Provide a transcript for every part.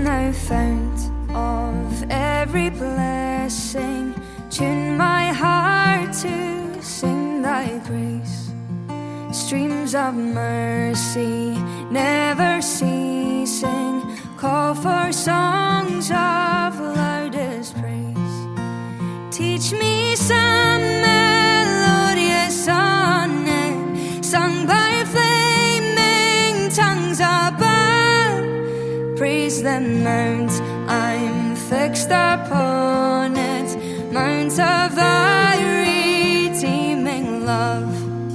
thou fount of every blessing, tune my heart to sing thy praise. Streams of mercy never ceasing, call for songs of loudest praise. Teach me some melodious sonnet, sung by flaming tongues above. Praise the mount, I'm fixed upon it, mount of thy redeeming love.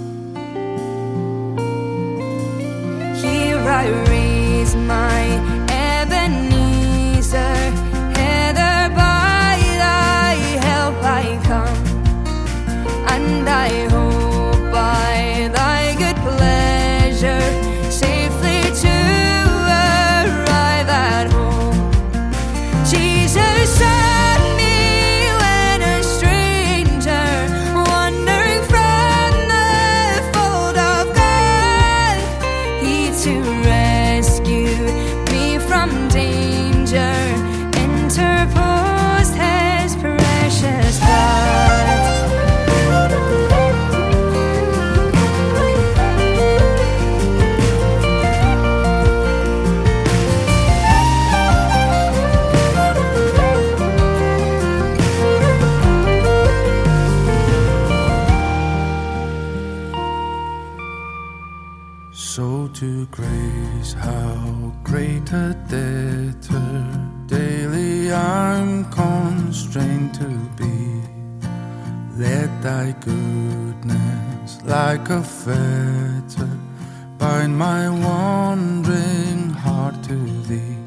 Here I raise my Ebenezer, hither by thy help I come, and I hope by thy good pleasure safely to arrive at home. Jesus sought me when a stranger, wandering from the fold of God. He too rescued me from danger, interposed his precious blood. So to grace, how great a debtor daily I'm constrained to be. Let thy goodness like a fetter bind my wandering heart to thee.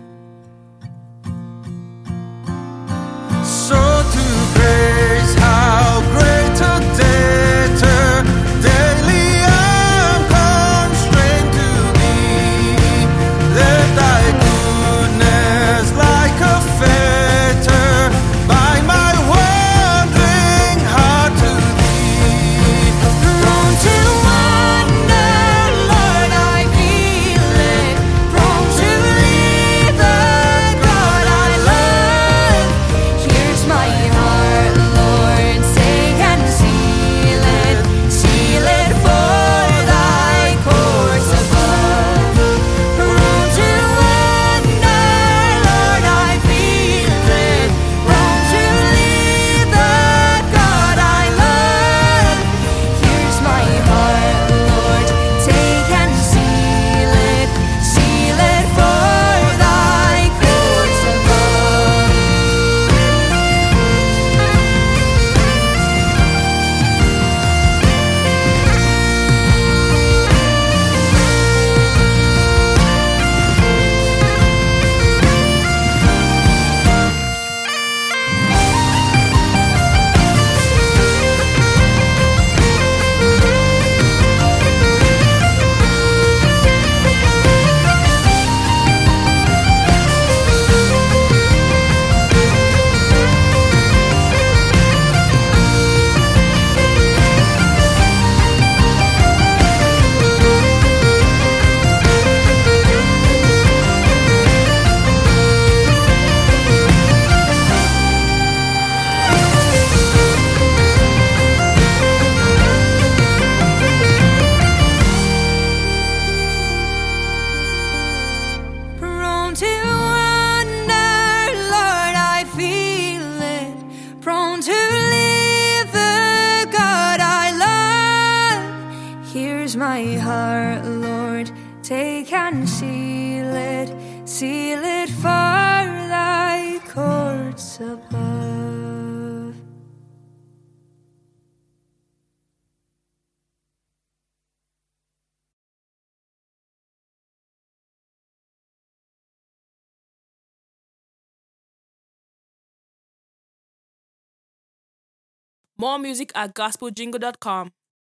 So to grace, how great a debtor daily I'm constrained to be. Let thy goodness like a fetter bind my wandering heart to thee. Prone to wander, Lord, I feel it. Prone to leave the God I love. Here's my heart, Lord, take and seal it. Seal it for thy courts above. Prone to wander, Lord, I feel it. Prone to leave the God I love. Here's my heart, Lord, take and seal it. Seal it for thy courts above. Prone to wander, Lord, I feel it. Prone to leave the God I love. Here's my heart, Lord, take and seal it. Seal it for thy courts above. More music at gospeljingle.com.